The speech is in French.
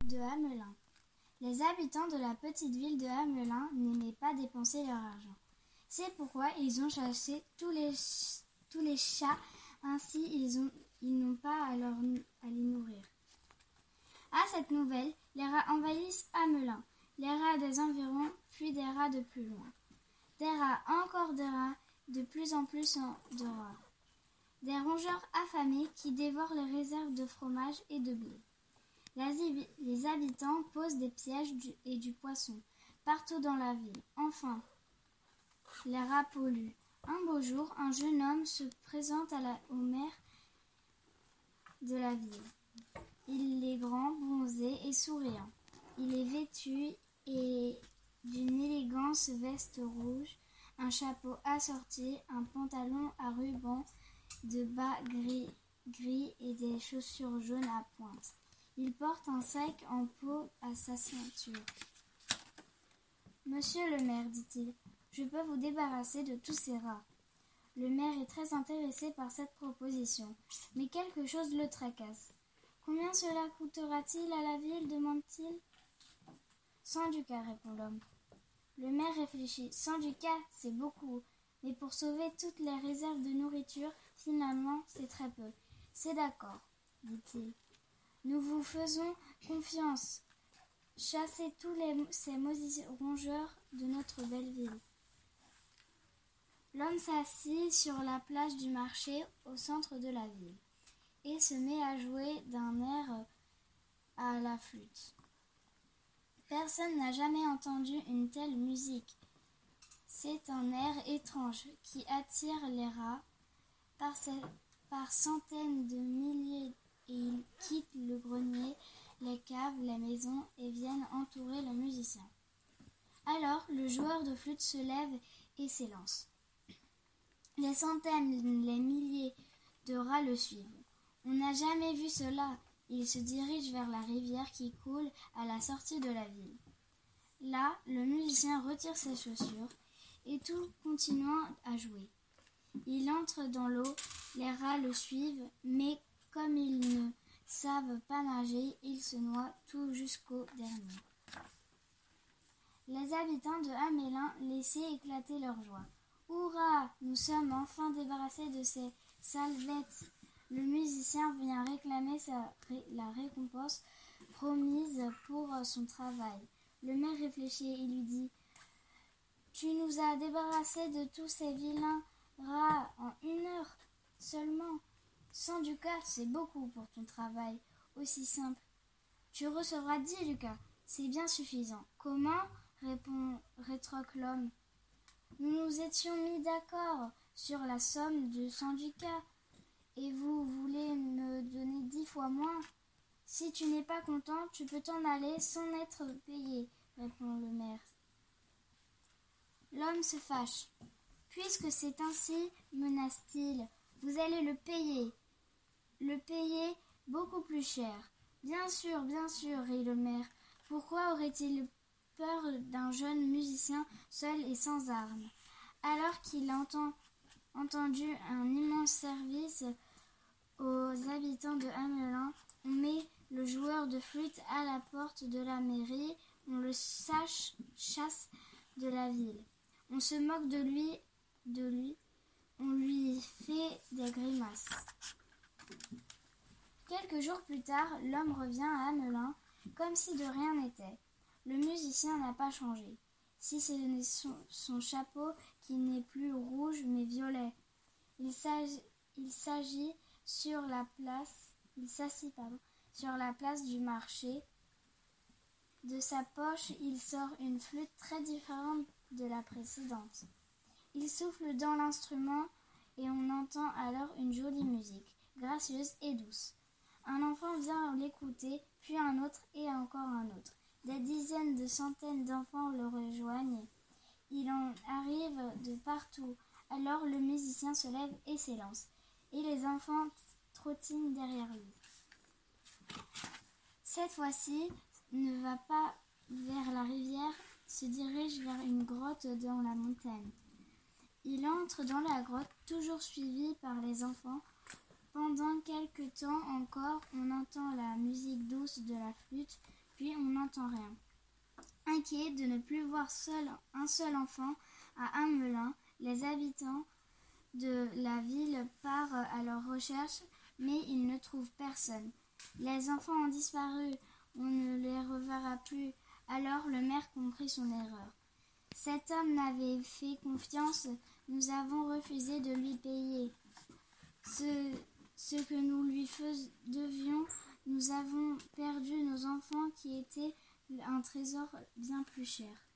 de Hamelin. Les habitants de la petite ville de Hamelin n'aimaient pas dépenser leur argent. C'est pourquoi ils ont chassé tous les chats, ainsi ils n'ont pas à les nourrir. À cette nouvelle, les rats envahissent Hamelin, les rats des environs, puis des rats de plus loin. Des rats, encore des rats, de plus en plus de rats. Des rongeurs affamés qui dévorent les réserves de fromage et de blé. Les habitants posent des pièges et du poisson partout dans la ville. Enfin, les rats polluent. Un beau jour, un jeune homme se présente au maire de la ville. Il est grand, bronzé et souriant. Il est vêtu d'une élégante veste rouge, un chapeau assorti, un pantalon à rubans, de bas gris et des chaussures jaunes à pointe. Il porte un sac en peau à sa ceinture. « Monsieur le maire, dit-il, je peux vous débarrasser de tous ces rats. » Le maire est très intéressé par cette proposition, mais quelque chose le tracasse. « Combien cela coûtera-t-il à la ville ?» demande-t-il. « 100 ducats, répond l'homme. Le maire réfléchit. 100 ducats, c'est beaucoup, mais pour sauver toutes les réserves de nourriture, finalement, c'est très peu. C'est d'accord, dit-il. Nous vous faisons confiance. Chassez tous ces maudits rongeurs de notre belle ville. L'homme s'assit sur la place du marché au centre de la ville et se met à jouer d'un air à la flûte. Personne n'a jamais entendu une telle musique. C'est un air étrange qui attire les rats par centaines de milliers et ils quittent le grenier, les caves, les maisons et viennent entourer le musicien. Alors le joueur de flûte se lève et s'élance. Les centaines, les milliers de rats le suivent. On n'a jamais vu cela. Il se dirige vers la rivière qui coule à la sortie de la ville. Là, le musicien retire ses chaussures et tout continuant à jouer. Il entre dans l'eau, les rats le suivent, mais comme ils ne savent pas nager, ils se noient tout jusqu'au dernier. Les habitants de Hamelin laissaient éclater leur joie. « Hurrah! Nous sommes enfin débarrassés de ces sales bêtes !» Le musicien vient réclamer la récompense promise pour son travail. Le maire réfléchit et lui dit « Tu nous as débarrassés de tous ces vilains rats en 1 heure seulement. 100 ducats, c'est beaucoup pour ton travail aussi simple. Tu recevras 10 ducats, c'est bien suffisant. »« Comment ?» rétorque l'homme. « Nous nous étions mis d'accord sur la somme de 100 ducats. Et vous voulez me donner 10 fois moins ? Si tu n'es pas content, tu peux t'en aller sans être payé, répond le maire. L'homme se fâche. Puisque c'est ainsi, menace-t-il, vous allez le payer beaucoup plus cher. Bien sûr, rit le maire. Pourquoi aurait-il peur d'un jeune musicien seul et sans armes, alors qu'il a entendu un immense service aux habitants de Hamelin? On met le joueur de flûte à la porte de la mairie, on le chasse de la ville. On se moque de lui, on lui fait des grimaces. Quelques jours plus tard, l'homme revient à Hamelin comme si de rien n'était. Le musicien n'a pas changé, si ce n'est son chapeau qui n'est plus rouge mais violet. Il s'assit sur la place du marché. De sa poche, il sort une flûte très différente de la précédente. Il souffle dans l'instrument et on entend alors une jolie musique, gracieuse et douce. Un enfant vient l'écouter, puis un autre et encore un autre. Des dizaines de centaines d'enfants le rejoignent. Il en arrive de partout. Alors le musicien se lève et s'élance, et les enfants trottinent derrière lui. Cette fois-ci, ne va pas vers la rivière, se dirige vers une grotte dans la montagne. Il entre dans la grotte, toujours suivi par les enfants. Pendant quelque temps encore, on entend la musique douce de la flûte, depuis, on n'entend rien. Inquiets de ne plus voir un seul enfant à Hamelin, les habitants de la ville partent à leur recherche, mais ils ne trouvent personne. Les enfants ont disparu, on ne les reverra plus. Alors le maire comprit son erreur. Cet homme n'avait fait confiance, nous avons refusé de lui payer ce que nous lui devions. Nous avons perdu nos enfants qui étaient un trésor bien plus cher.